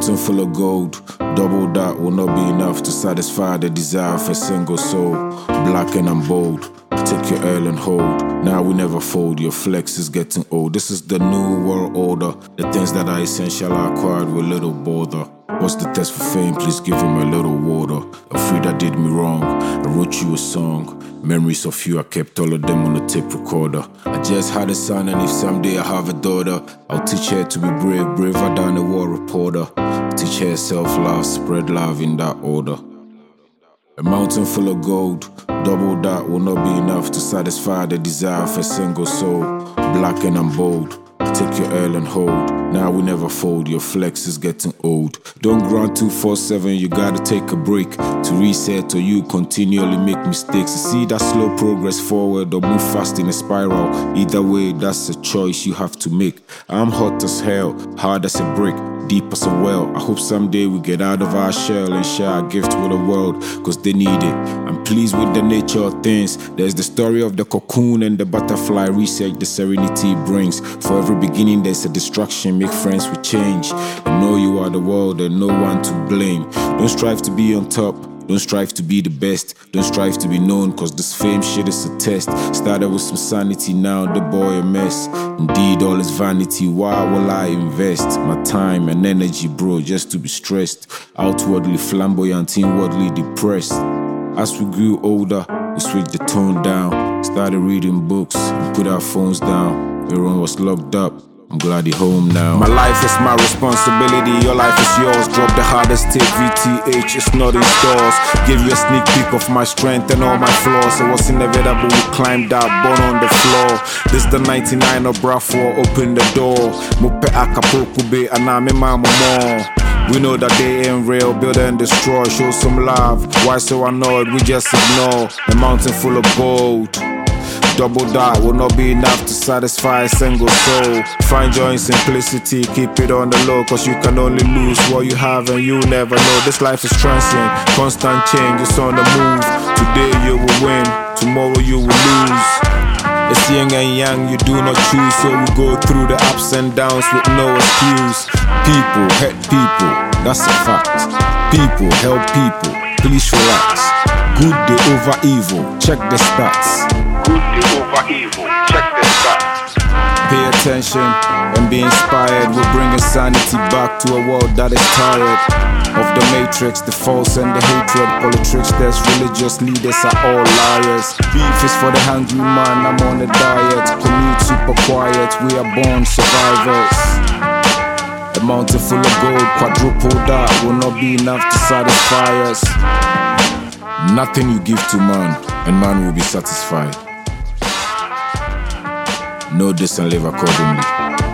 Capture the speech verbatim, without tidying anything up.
mountain full of gold, double that will not be enough to satisfy the desire of a single soul. Black and I'm bold, take your L and hold. Now we never fold, your flex is getting old. This is the new world order. The things that are essential are acquired with little bother. What's the test for fame? Please give him a little water. Afraid I did me wrong, I wrote you a song. Memories of you, I kept all of them on a tape recorder. I just had a son, and if someday I have a daughter, I'll teach her to be brave, braver than a war reporter. Teach her self-love, spread love in that order. A mountain full of gold, double that will not be enough to satisfy the desire of a single soul. Black and I'm bold, take your L and hold. Now we never fold, your flex is getting old. Don't grind two four seven, you gotta take a break to reset, or you continually make mistakes. You see that slow progress forward or move fast in a spiral. Either way, that's a choice you have to make. I'm hot as hell, hard as a brick, deep as a well. I hope someday we get out of our shell and share our gift with the world, cause they need it. I'm pleased with the nature of things. There's the story of the cocoon and the butterfly. Research the serenity it brings. For every beginning there's a destruction. Make friends with change, and know you are the world and no one to blame. Don't strive to be on top, don't strive to be the best. Don't strive to be known, cause this fame shit is a test. Started with some sanity, now the boy a mess. Indeed, all is vanity, why will I invest my time and energy, bro, just to be stressed? Outwardly flamboyant, inwardly depressed. As we grew older, we switched the tone down. Started reading books and put our phones down. Everyone was locked up, I'm glad you're home now. My life is my responsibility, your life is yours. Drop the hardest tape, V T H, it's not in stores. Give you a sneak peek of my strength and all my flaws. It was inevitable, we climbed out, born on the floor. This the ninety-nine of Bravo, open the door. Mupe akapokube, aname mama more. We know that they ain't real, build and destroy. Show some love, why so annoyed, we just ignore. A mountain full of gold, double that will not be enough to satisfy a single soul. Find joy in simplicity, keep it on the low, cause you can only lose what you have and you never know. This life is transient, constant change, it's on the move. Today you will win, tomorrow you will lose. It's yin and yang, you do not choose, so we go through the ups and downs with no excuse. People help people, that's a fact. People help people, please relax. Good day over evil, check the stats. Good day over evil, check the stats. Pay attention and be inspired. We're bringing sanity back to a world that is tired of the matrix, the false and the hatred. Politricksters, religious leaders are all liars. Beef is for the hungry man, I'm on a diet. Commute super quiet, we are born survivors. A mountain full of gold, quadruple that will not be enough to satisfy us. Nothing you give to man, and man will be satisfied. Know this and live accordingly.